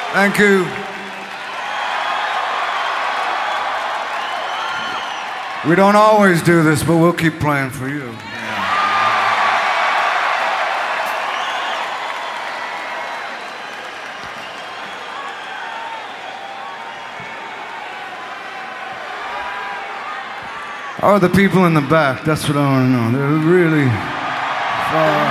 Thank you. We don't always do this, but we'll keep playing for you. Oh, the people in the back, that's what I want to know. They're really far.